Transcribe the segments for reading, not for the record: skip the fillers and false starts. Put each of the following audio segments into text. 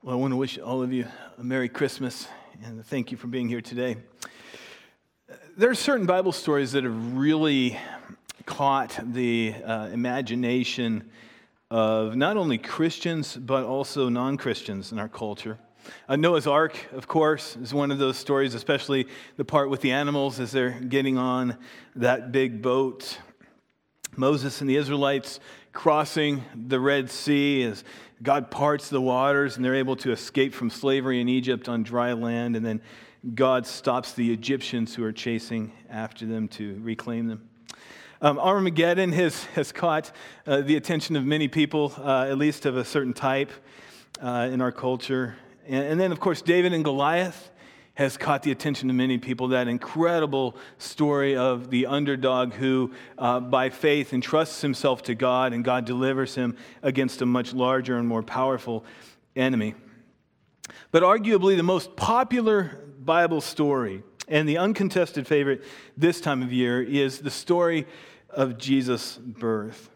Well, I want to wish all of you a Merry Christmas and thank you for being here today. There are certain Bible stories that have really caught the imagination of not only Christians but also non-Christians in our culture. Noah's Ark, of course, is one of those stories, especially the part with the animals as they're getting on that big boat. Moses and the Israelites crossing the Red Sea as God parts the waters and they're able to escape from slavery in Egypt on dry land, and then God stops the Egyptians who are chasing after them to reclaim them. Armageddon has caught the attention of many people, at least of a certain type in our culture. And then, of course, David and Goliath has caught the attention of many people, that incredible story of the underdog who, by faith, entrusts himself to God, and God delivers him against a much larger and more powerful enemy. But arguably the most popular Bible story, and the uncontested favorite this time of year, is the story of Jesus' birth.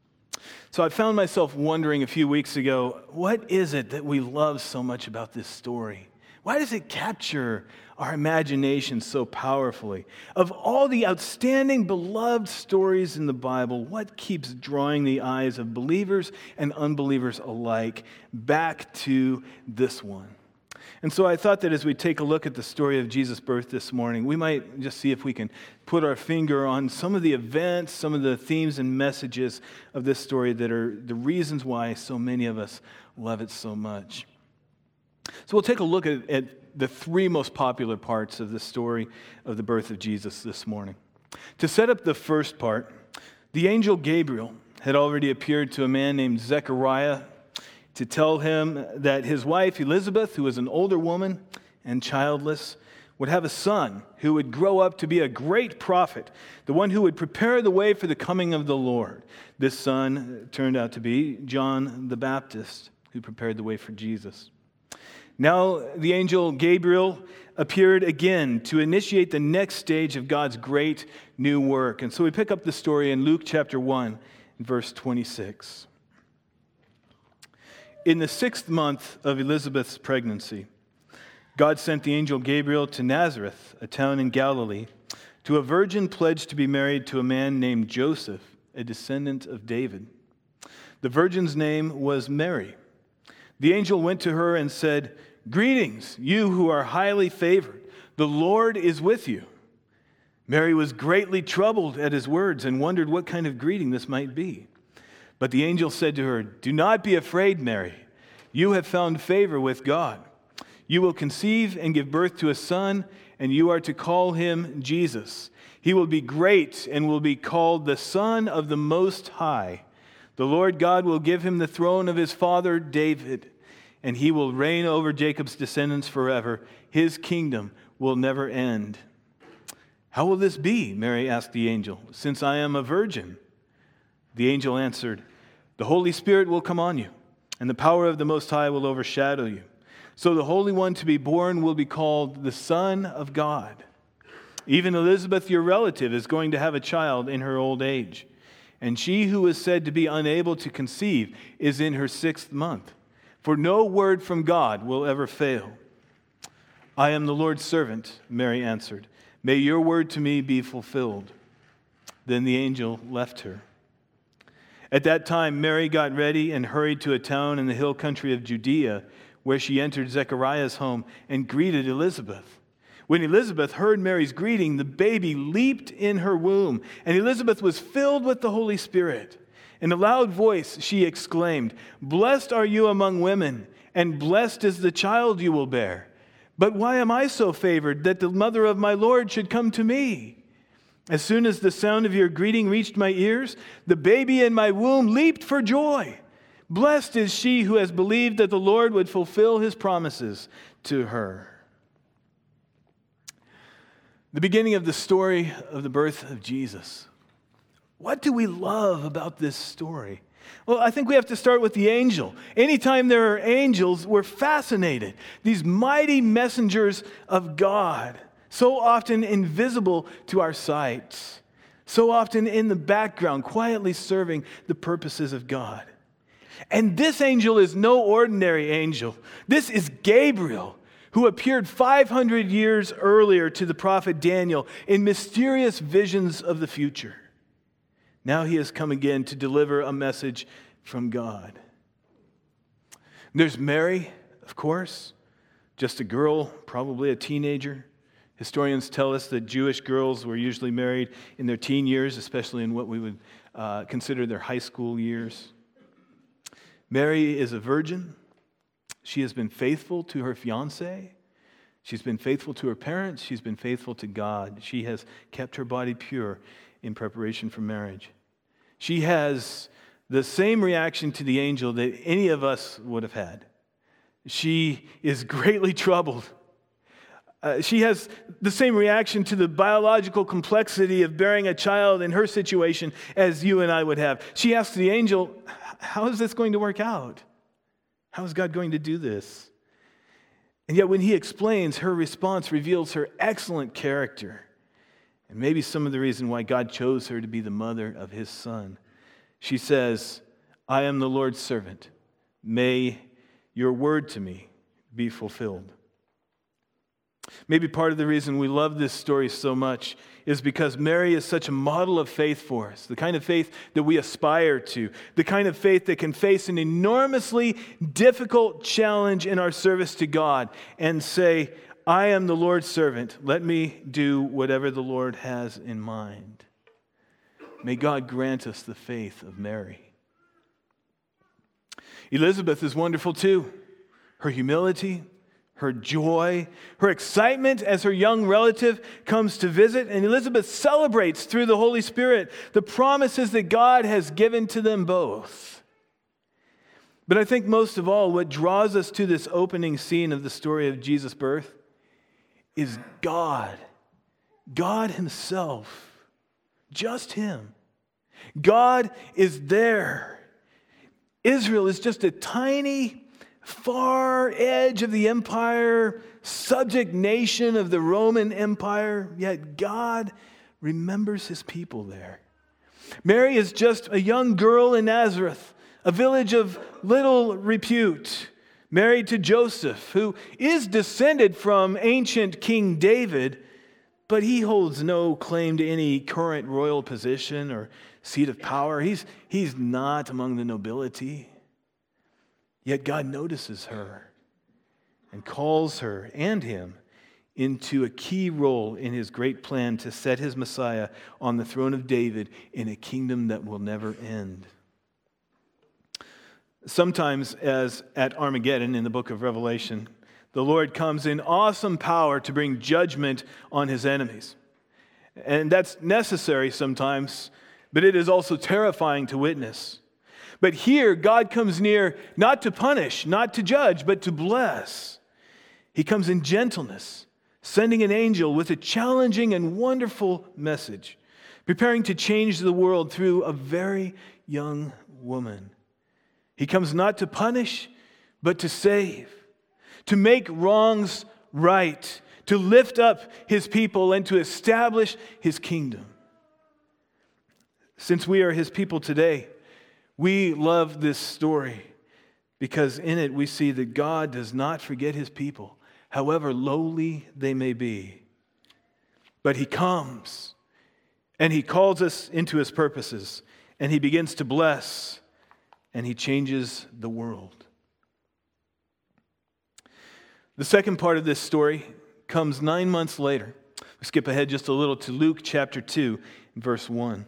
So I found myself wondering a few weeks ago, what is it that we love so much about this story? Why does it capture our imagination so powerfully? Of all the outstanding, beloved stories in the Bible, what keeps drawing the eyes of believers and unbelievers alike back to this one? And so I thought that as we take a look at the story of Jesus' birth this morning, we might just see if we can put our finger on some of the events, some of the themes and messages of this story that are the reasons why so many of us love it so much. So we'll take a look at the three most popular parts of the story of the birth of Jesus this morning. To set up the first part, the angel Gabriel had already appeared to a man named Zechariah to tell him that his wife Elizabeth, who was an older woman and childless, would have a son who would grow up to be a great prophet, the one who would prepare the way for the coming of the Lord. This son turned out to be John the Baptist, who prepared the way for Jesus. Now the angel Gabriel appeared again to initiate the next stage of God's great new work. And so we pick up the story in Luke chapter 1, verse 26. In the 6th month of Elizabeth's pregnancy, God sent the angel Gabriel to Nazareth, a town in Galilee, to a virgin pledged to be married to a man named Joseph, a descendant of David. The virgin's name was Mary. The angel went to her and said, "Greetings, you who are highly favored. The Lord is with you." Mary was greatly troubled at his words and wondered what kind of greeting this might be. But the angel said to her, "Do not be afraid, Mary. You have found favor with God. You will conceive and give birth to a son, and you are to call him Jesus. He will be great and will be called the Son of the Most High. The Lord God will give him the throne of his father David, and he will reign over Jacob's descendants forever. His kingdom will never end." "How will this be?" Mary asked the angel, "since I am a virgin?" The angel answered, "The Holy Spirit will come on you, and the power of the Most High will overshadow you. So the Holy One to be born will be called the Son of God. Even Elizabeth, your relative, is going to have a child in her old age. And she who is said to be unable to conceive is in her 6th month. For no word from God will ever fail." "I am the Lord's servant," Mary answered. "May your word to me be fulfilled." Then the angel left her. At that time, Mary got ready and hurried to a town in the hill country of Judea, where she entered Zechariah's home and greeted Elizabeth. When Elizabeth heard Mary's greeting, the baby leaped in her womb, and Elizabeth was filled with the Holy Spirit. In a loud voice, she exclaimed, "Blessed are you among women, and blessed is the child you will bear. But why am I so favored that the mother of my Lord should come to me? As soon as the sound of your greeting reached my ears, the baby in my womb leaped for joy. Blessed is she who has believed that the Lord would fulfill his promises to her." The beginning of the story of the birth of Jesus. What do we love about this story? Well, I think we have to start with the angel. Anytime there are angels, we're fascinated. These mighty messengers of God, so often invisible to our sight, so often in the background, quietly serving the purposes of God. And this angel is no ordinary angel. This is Gabriel, who appeared 500 years earlier to the prophet Daniel in mysterious visions of the future. Now he has come again to deliver a message from God. There's Mary, of course, just a girl, probably a teenager. Historians tell us that Jewish girls were usually married in their teen years, especially in what we would consider their high school years. Mary is a virgin. She has been faithful to her fiancé. She's been faithful to her parents. She's been faithful to God. She has kept her body pure in preparation for marriage. She has the same reaction to the angel that any of us would have had. She is greatly troubled. She has the same reaction to the biological complexity of bearing a child in her situation as you and I would have. She asks the angel, how is this going to work out? How is God going to do this? And yet when he explains, her response reveals her excellent character and maybe some of the reason why God chose her to be the mother of his son. She says, I am the Lord's servant. May your word to me be fulfilled. Maybe part of the reason we love this story so much is because Mary is such a model of faith for us, the kind of faith that we aspire to, the kind of faith that can face an enormously difficult challenge in our service to God and say, I am the Lord's servant. Let me do whatever the Lord has in mind. May God grant us the faith of Mary. Elizabeth is wonderful too. Her humility, her joy, her excitement as her young relative comes to visit, and Elizabeth celebrates through the Holy Spirit the promises that God has given to them both. But I think most of all, what draws us to this opening scene of the story of Jesus' birth is God. God himself. Just him. God is there. Israel is just a tiny, far edge of the empire, subject nation of the Roman Empire, yet God remembers his people there. Mary is just a young girl in Nazareth, a village of little repute, married to Joseph, who is descended from ancient King David, but he holds no claim to any current royal position or seat of power. He's not among the nobility. Yet God notices her and calls her and him into a key role in his great plan to set his Messiah on the throne of David in a kingdom that will never end. Sometimes, as at Armageddon in the book of Revelation, the Lord comes in awesome power to bring judgment on his enemies. And that's necessary sometimes, but it is also terrifying to witness. But here, God comes near not to punish, not to judge, but to bless. He comes in gentleness, sending an angel with a challenging and wonderful message, preparing to change the world through a very young woman. He comes not to punish, but to save, to make wrongs right, to lift up his people and to establish his kingdom. Since we are his people today, we love this story because in it we see that God does not forget his people, however lowly they may be. But he comes and he calls us into his purposes and he begins to bless and he changes the world. The second part of this story comes 9 months later. We skip ahead just a little to Luke chapter 2, verse 1.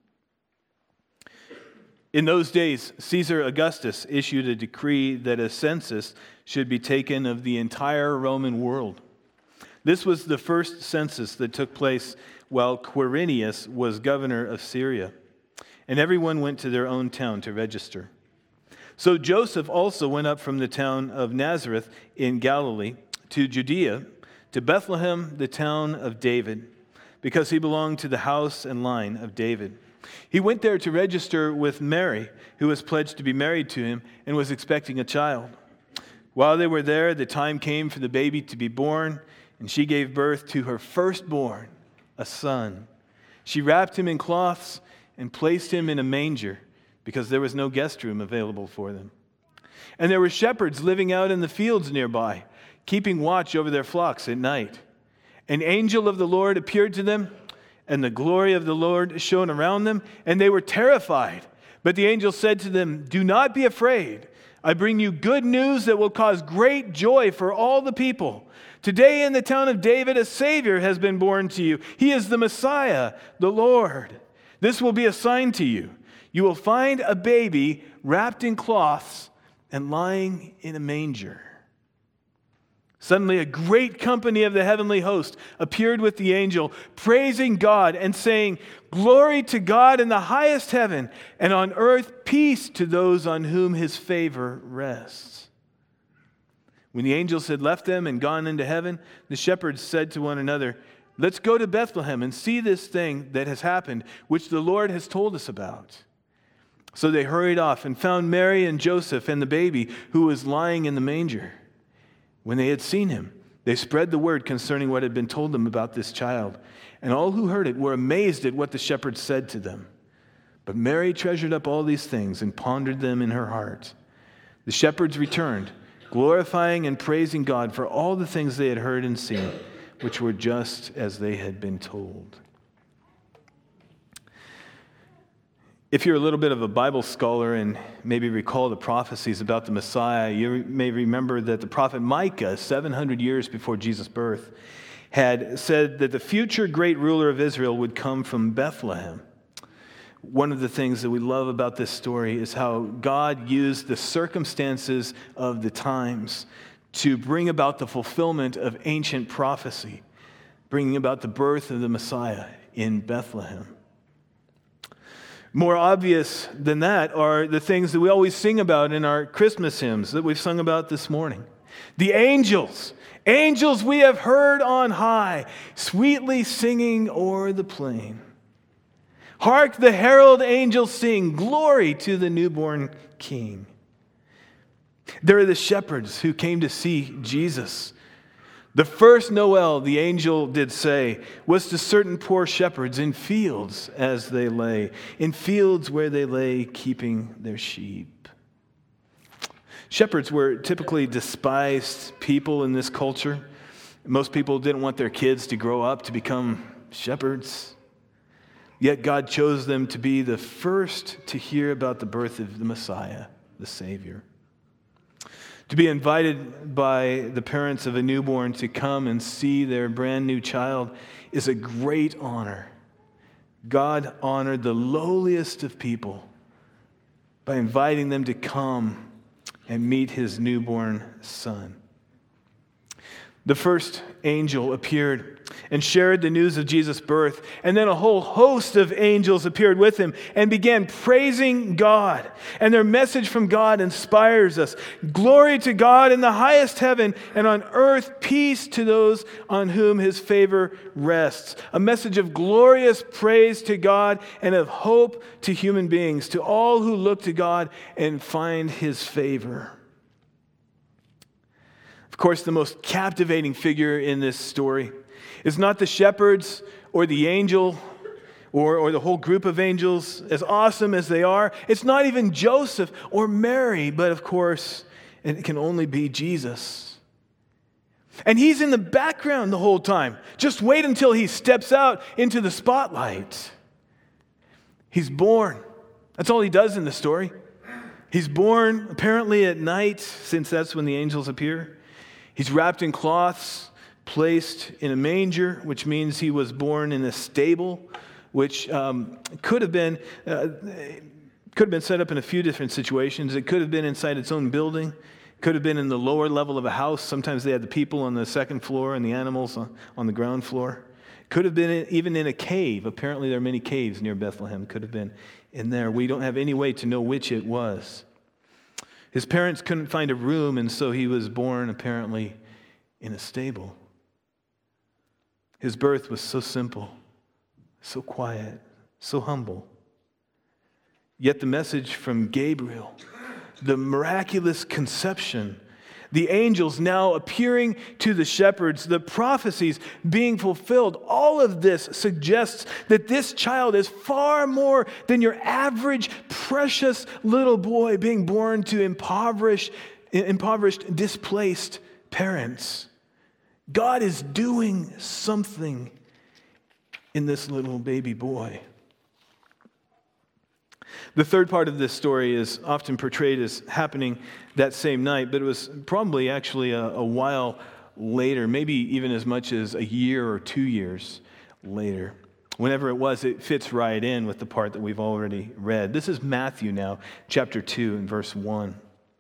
In those days, Caesar Augustus issued a decree that a census should be taken of the entire Roman world. This was the first census that took place while Quirinius was governor of Syria, and everyone went to their own town to register. So Joseph also went up from the town of Nazareth in Galilee to Judea, to Bethlehem, the town of David, because he belonged to the house and line of David. He went there to register with Mary, who was pledged to be married to him and was expecting a child. While they were there, the time came for the baby to be born, and she gave birth to her firstborn, a son. She wrapped him in cloths and placed him in a manger because there was no guest room available for them. And there were shepherds living out in the fields nearby, keeping watch over their flocks at night. An angel of the Lord appeared to them, and the glory of the Lord shone around them, and they were terrified. But the angel said to them, "Do not be afraid. I bring you good news that will cause great joy for all the people. Today in the town of David, a Savior has been born to you. He is the Messiah, the Lord. This will be a sign to you. You will find a baby wrapped in cloths and lying in a manger." Suddenly a great company of the heavenly host appeared with the angel, praising God and saying, "Glory to God in the highest heaven, and on earth peace to those on whom his favor rests." When the angels had left them and gone into heaven, the shepherds said to one another, "Let's go to Bethlehem and see this thing that has happened, which the Lord has told us about." So they hurried off and found Mary and Joseph and the baby who was lying in the manger. When they had seen him, they spread the word concerning what had been told them about this child. And all who heard it were amazed at what the shepherds said to them. But Mary treasured up all these things and pondered them in her heart. The shepherds returned, glorifying and praising God for all the things they had heard and seen, which were just as they had been told. If you're a little bit of a Bible scholar and maybe recall the prophecies about the Messiah, you may remember that the prophet Micah, 700 years before Jesus' birth, had said that the future great ruler of Israel would come from Bethlehem. One of the things that we love about this story is how God used the circumstances of the times to bring about the fulfillment of ancient prophecy, bringing about the birth of the Messiah in Bethlehem. More obvious than that are the things that we always sing about in our Christmas hymns that we've sung about this morning. The angels, angels we have heard on high, sweetly singing o'er the plain. Hark, the herald angels sing, glory to the newborn King. There are the shepherds who came to see Jesus. The first Noel, the angel did say, was to certain poor shepherds in fields as they lay, in fields where they lay keeping their sheep. Shepherds were typically despised people in this culture. Most people didn't want their kids to grow up to become shepherds. Yet God chose them to be the first to hear about the birth of the Messiah, the Savior. To be invited by the parents of a newborn to come and see their brand new child is a great honor. God honored the lowliest of people by inviting them to come and meet his newborn son. The first angel appeared and shared the news of Jesus' birth, and then a whole host of angels appeared with him and began praising God. And their message from God inspires us. Glory to God in the highest heaven, and on earth peace to those on whom his favor rests. A message of glorious praise to God and of hope to human beings, to all who look to God and find his favor. Of course, the most captivating figure in this story is not the shepherds or the angel or the whole group of angels, as awesome as they are. It's not even Joseph or Mary, but of course, it can only be Jesus. And he's in the background the whole time. Just wait until he steps out into the spotlight. He's born. That's all he does in the story. He's born apparently at night, since that's when the angels appear. He's wrapped in cloths, placed in a manger, which means he was born in a stable, which could have been set up in a few different situations. It could have been inside its own building. It could have been in the lower level of a house. Sometimes they had the people on the second floor and the animals on the ground floor. It could have been even in a cave. Apparently there are many caves near Bethlehem. Could have been in there. We don't have any way to know which it was. His parents couldn't find a room, and so he was born apparently in a stable. His birth was so simple, so quiet, so humble. Yet the message from Gabriel, the miraculous conception, the angels now appearing to the shepherds, the prophecies being fulfilled. All of this suggests that this child is far more than your average, precious little boy being born to impoverished, displaced parents. God is doing something in this little baby boy. The third part of this story is often portrayed as happening that same night, but it was probably actually a while later, maybe even as much as a year or 2 years later. Whenever it was, it fits right in with the part that we've already read. This is Matthew now, chapter 2 and verse 1.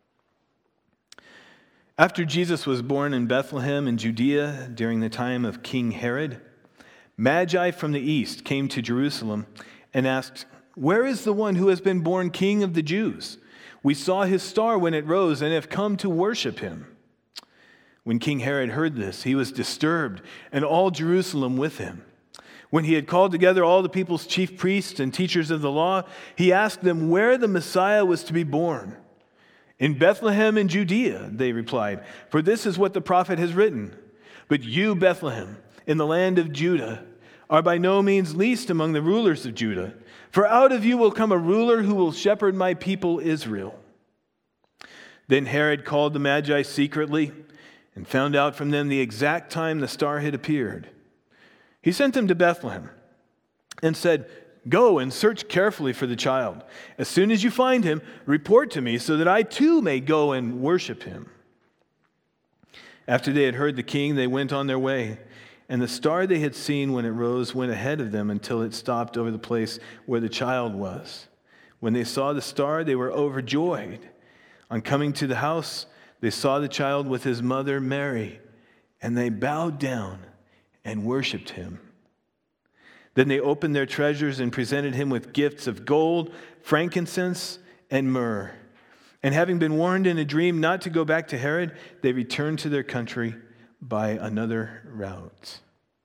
After Jesus was born in Bethlehem in Judea during the time of King Herod, Magi from the east came to Jerusalem and asked, "Where is the one who has been born King of the Jews? We saw his star when it rose and have come to worship him." When King Herod heard this, he was disturbed, and all Jerusalem with him. When he had called together all the people's chief priests and teachers of the law, he asked them where the Messiah was to be born. "In Bethlehem in Judea," they replied, "for this is what the prophet has written. But you, Bethlehem, in the land of Judah, are by no means least among the rulers of Judah. For out of you will come a ruler who will shepherd my people Israel." Then Herod called the Magi secretly and found out from them the exact time the star had appeared. He sent them to Bethlehem and said, "Go and search carefully for the child. As soon as you find him, report to me so that I too may go and worship him." After they had heard the king, they went on their way. And the star they had seen when it rose went ahead of them until it stopped over the place where the child was. When they saw the star, they were overjoyed. On coming to the house, they saw the child with his mother Mary, and they bowed down and worshiped him. Then they opened their treasures and presented him with gifts of gold, frankincense, and myrrh. And having been warned in a dream not to go back to Herod, they returned to their country by another route.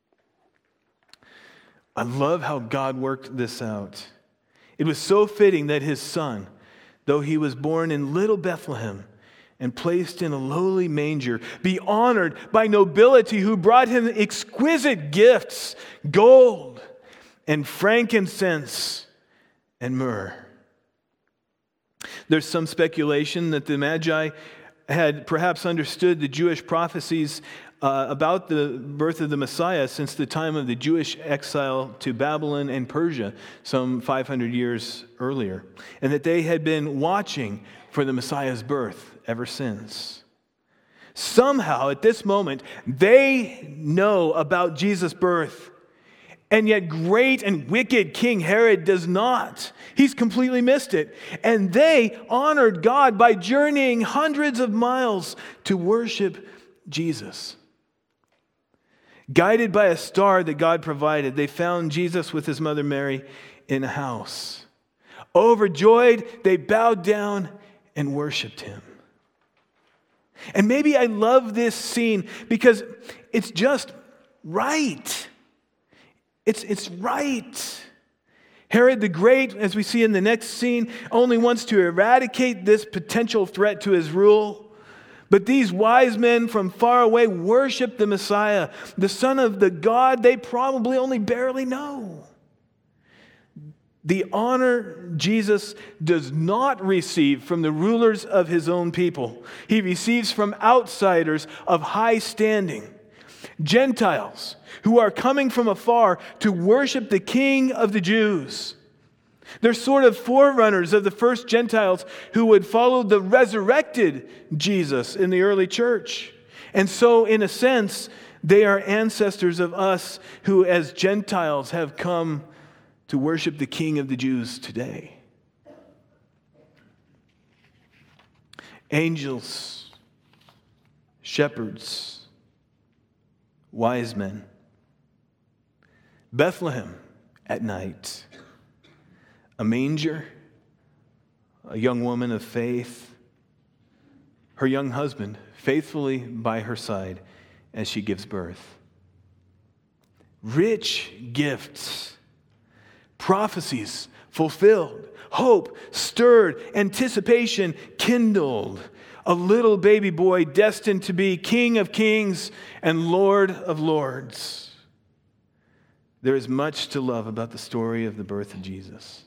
I love how God worked this out. It was so fitting that his son, though he was born in little Bethlehem and placed in a lowly manger, be honored by nobility who brought him exquisite gifts, gold and frankincense and myrrh. There's some speculation that the Magi had perhaps understood the Jewish prophecies about the birth of the Messiah since the time of the Jewish exile to Babylon and Persia some 500 years earlier, and that they had been watching for the Messiah's birth ever since. Somehow, at this moment, they know about Jesus' birth, and yet great and wicked King Herod does not. He's completely missed it. And they honored God by journeying hundreds of miles to worship Jesus. Guided by a star that God provided, they found Jesus with his mother Mary in a house. Overjoyed, they bowed down and worshiped him. And maybe I love this scene because it's just right. It's right. Herod the Great, as we see in the next scene, only wants to eradicate this potential threat to his rule. But these wise men from far away worship the Messiah, the Son of the God they probably only barely know. The honor Jesus does not receive from the rulers of his own people. He receives from outsiders of high standing, Gentiles who are coming from afar to worship the King of the Jews. They're sort of forerunners of the first Gentiles who would follow the resurrected Jesus in the early church. And so, in a sense, they are ancestors of us who, as Gentiles, have come to worship the King of the Jews today. Angels, shepherds, wise men. Bethlehem at night. A manger, a young woman of faith, her young husband faithfully by her side as she gives birth. Rich gifts, prophecies fulfilled, hope stirred, anticipation kindled. a little baby boy destined to be King of Kings and Lord of Lords. There is much to love about the story of the birth of Jesus.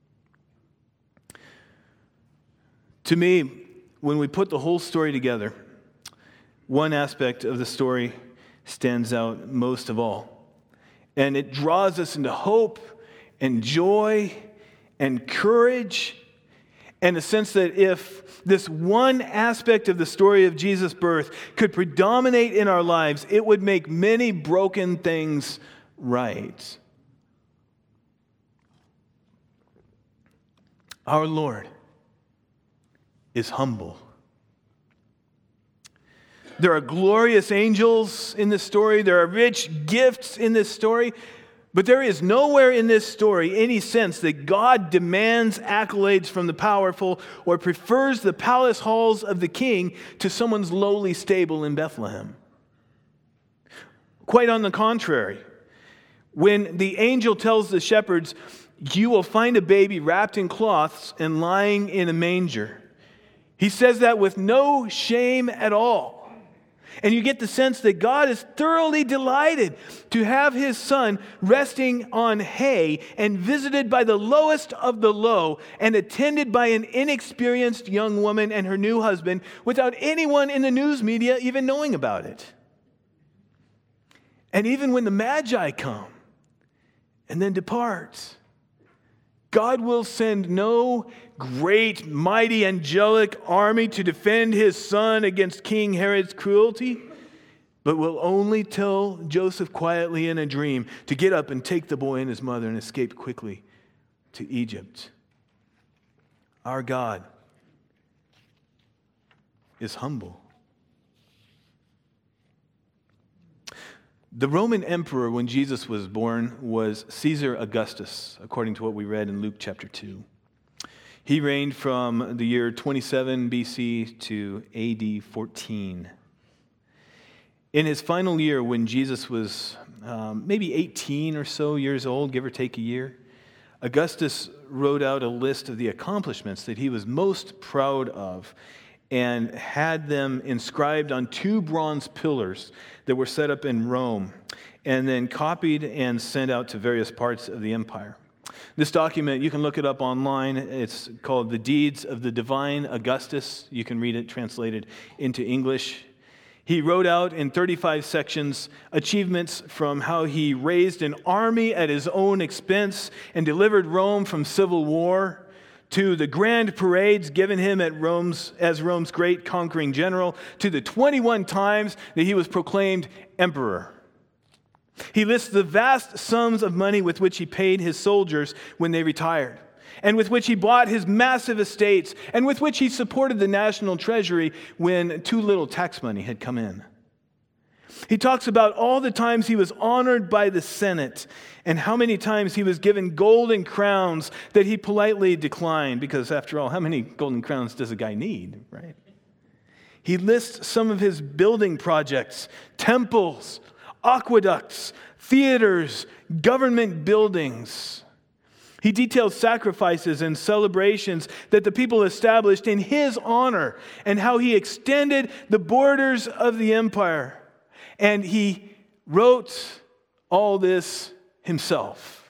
To me, when we put the whole story together, one aspect of the story stands out most of all. And it draws us into hope and joy and courage, and a sense that if this one aspect of the story of Jesus' birth could predominate in our lives, it would make many broken things right. Our Lord is humble. There are glorious angels in this story. There are rich gifts in this story. But there is nowhere in this story any sense that God demands accolades from the powerful or prefers the palace halls of the king to someone's lowly stable in Bethlehem. Quite on the contrary, when the angel tells the shepherds, "You will find a baby wrapped in cloths and lying in a manger," he says that with no shame at all. And you get the sense that God is thoroughly delighted to have his son resting on hay and visited by the lowest of the low and attended by an inexperienced young woman and her new husband without anyone in the news media even knowing about it. And even when the Magi come and then depart, God will send no great, mighty, angelic army to defend his son against King Herod's cruelty, but will only tell Joseph quietly in a dream to get up and take the boy and his mother and escape quickly to Egypt. Our God is humble. The Roman emperor when Jesus was born was Caesar Augustus, according to what we read in Luke chapter 2. He reigned from the year 27 BC to AD 14. In his final year, when Jesus was maybe 18 or so years old, give or take a year, Augustus wrote out a list of the accomplishments that he was most proud of and had them inscribed on 2 bronze pillars that were set up in Rome and then copied and sent out to various parts of the empire. This document, you can look it up online. It's called The Deeds of the Divine Augustus. You can read it translated into English. He wrote out in 35 sections achievements from how he raised an army at his own expense and delivered Rome from civil war, to the grand parades given him at as Rome's great conquering general, to the 21 times that he was proclaimed emperor. He lists the vast sums of money with which he paid his soldiers when they retired, and with which he bought his massive estates, and with which he supported the national treasury when too little tax money had come in. He talks about all the times he was honored by the Senate and how many times he was given golden crowns that he politely declined, because after all, how many golden crowns does a guy need, right? He lists some of his building projects, temples, aqueducts, theaters, government buildings. He details sacrifices and celebrations that the people established in his honor and how he extended the borders of the empire. And he wrote all this himself,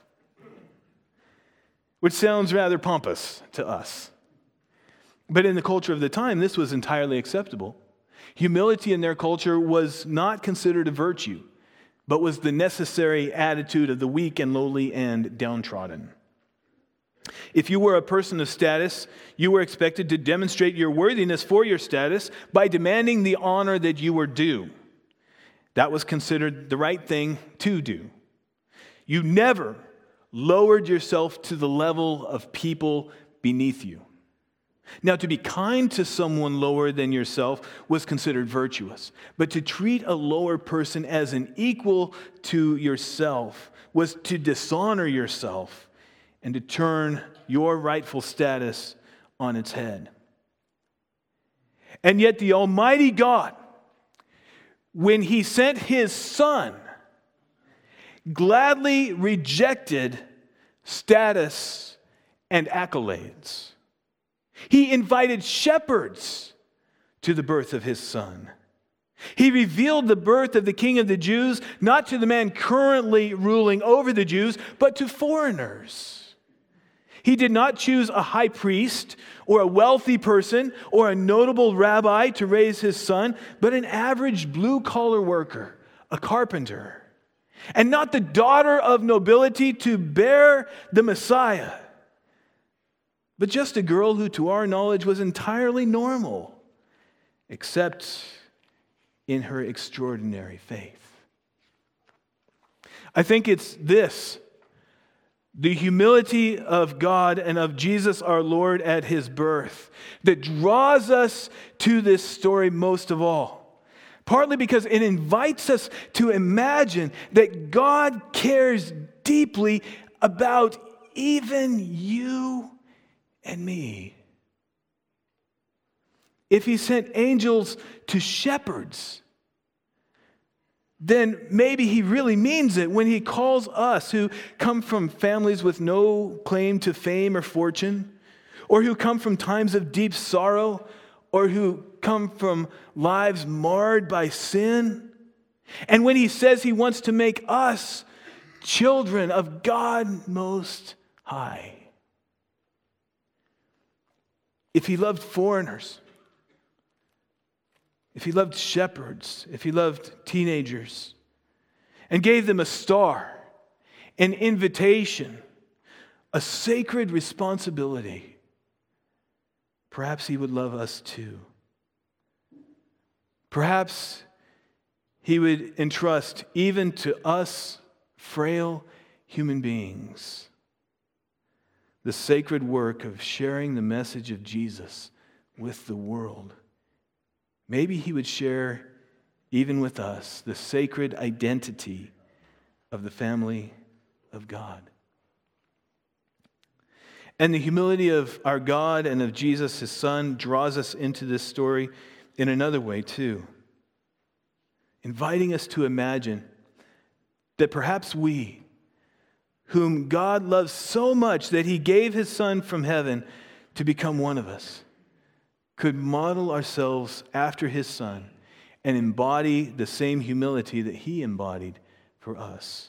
which sounds rather pompous to us. But in the culture of the time, this was entirely acceptable. Humility in their culture was not considered a virtue, but was the necessary attitude of the weak and lowly and downtrodden. If you were a person of status, you were expected to demonstrate your worthiness for your status by demanding the honor that you were due. That was considered the right thing to do. You never lowered yourself to the level of people beneath you. Now, to be kind to someone lower than yourself was considered virtuous, but to treat a lower person as an equal to yourself was to dishonor yourself and to turn your rightful status on its head. And yet the Almighty God, when he sent his son, gladly rejected status and accolades. He invited shepherds to the birth of his Son. He revealed the birth of the King of the Jews, not to the man currently ruling over the Jews, but to foreigners. He did not choose a high priest or a wealthy person or a notable rabbi to raise his son, but an average blue-collar worker, a carpenter, and not the daughter of nobility to bear the Messiah, but just a girl who, to our knowledge, was entirely normal, except in her extraordinary faith. I think it's this, the humility of God and of Jesus our Lord at his birth, that draws us to this story most of all. Partly because it invites us to imagine that God cares deeply about even you and me. If he sent angels to shepherds, then maybe he really means it when he calls us who come from families with no claim to fame or fortune, or who come from times of deep sorrow, or who come from lives marred by sin. And when he says he wants to make us children of God Most High. If he loved foreigners, if he loved shepherds, if he loved teenagers, and gave them a star, an invitation, a sacred responsibility, perhaps he would love us too. Perhaps he would entrust even to us frail human beings the sacred work of sharing the message of Jesus with the world. Maybe he would share, even with us, the sacred identity of the family of God. And the humility of our God and of Jesus, his Son, draws us into this story in another way too, inviting us to imagine that perhaps we, whom God loves so much that he gave his Son from heaven to become one of us, could model ourselves after his Son and embody the same humility that he embodied for us.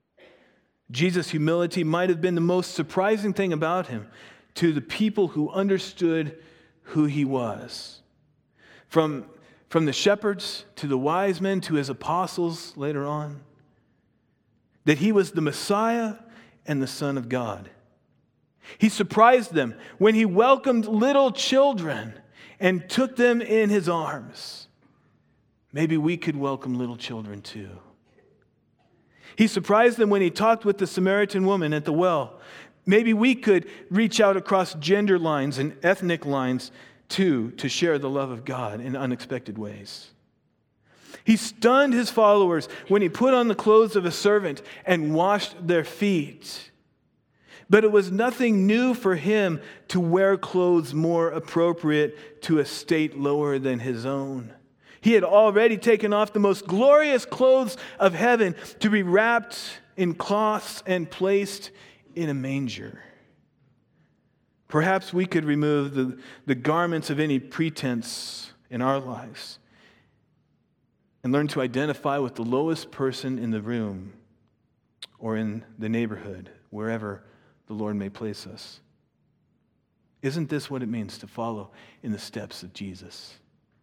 Jesus' humility might have been the most surprising thing about him to the people who understood who he was. From the shepherds to the wise men to his apostles later on, that he was the Messiah and the Son of God. He surprised them when he welcomed little children and took them in his arms. Maybe we could welcome little children too. He surprised them when he talked with the Samaritan woman at the well. Maybe we could reach out across gender lines and ethnic lines too to share the love of God in unexpected ways. He stunned his followers when he put on the clothes of a servant and washed their feet. But it was nothing new for him to wear clothes more appropriate to a state lower than his own. He had already taken off the most glorious clothes of heaven to be wrapped in cloths and placed in a manger. Perhaps we could remove the garments of any pretense in our lives and learn to identify with the lowest person in the room or in the neighborhood, wherever the Lord may place us. Isn't this what it means to follow in the steps of Jesus?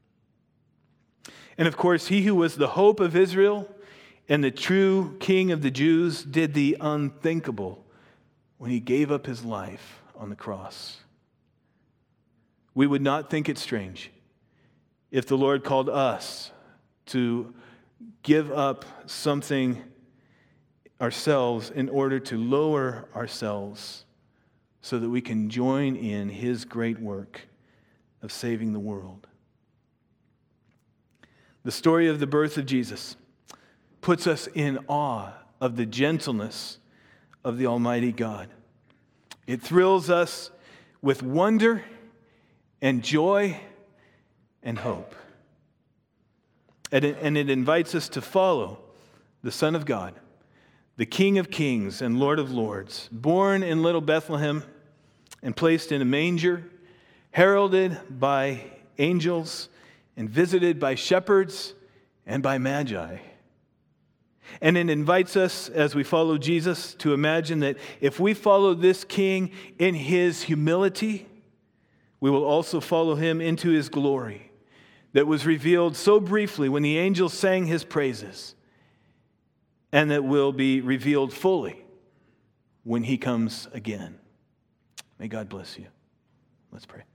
And of course, he who was the hope of Israel and the true King of the Jews did the unthinkable when he gave up his life on the cross. We would not think it strange if the Lord called us to give up something ourselves in order to lower ourselves so that we can join in his great work of saving the world. The story of the birth of Jesus puts us in awe of the gentleness of the Almighty God. It thrills us with wonder and joy and hope. And it invites us to follow the Son of God, the King of Kings and Lord of Lords, born in little Bethlehem and placed in a manger, heralded by angels and visited by shepherds and by magi. And it invites us, as we follow Jesus, to imagine that if we follow this King in his humility, we will also follow him into his glory that was revealed so briefly when the angels sang his praises, and that will be revealed fully when he comes again. May God bless you. Let's pray.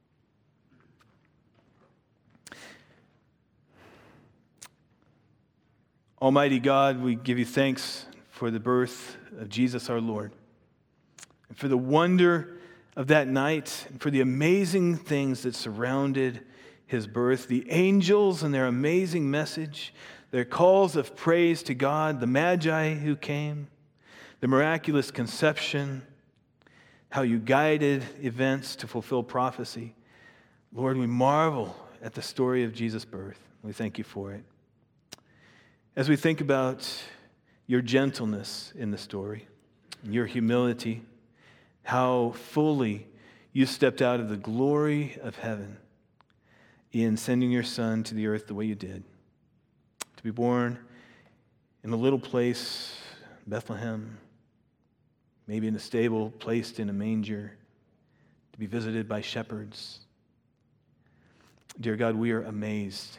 Almighty God, we give you thanks for the birth of Jesus our Lord, and for the wonder of that night, and for the amazing things that surrounded his birth, the angels and their amazing message, their calls of praise to God, the magi who came, the miraculous conception, how you guided events to fulfill prophecy. Lord, we marvel at the story of Jesus' birth. We thank you for it. As we think about your gentleness in the story, your humility, how fully you stepped out of the glory of heaven in sending your Son to the earth the way you did, to be born in a little place, Bethlehem, maybe in a stable, placed in a manger, to be visited by shepherds. Dear God, we are amazed.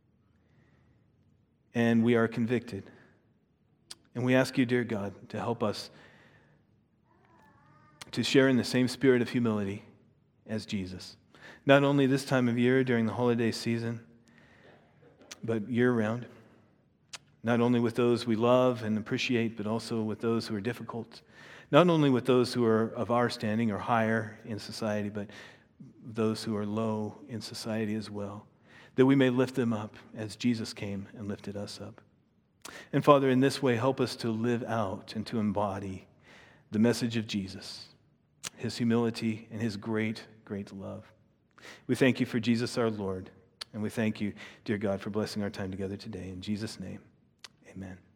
And we are convicted. And we ask you, dear God, to help us to share in the same spirit of humility as Jesus. Not only this time of year during the holiday season, but year-round. Not only with those we love and appreciate, but also with those who are difficult. Not only with those who are of our standing or higher in society, but those who are low in society as well, that we may lift them up as Jesus came and lifted us up. And Father, in this way, help us to live out and to embody the message of Jesus, his humility and his great, great love. We thank you for Jesus our Lord, and we thank you, dear God, for blessing our time together today. In Jesus' name, amen.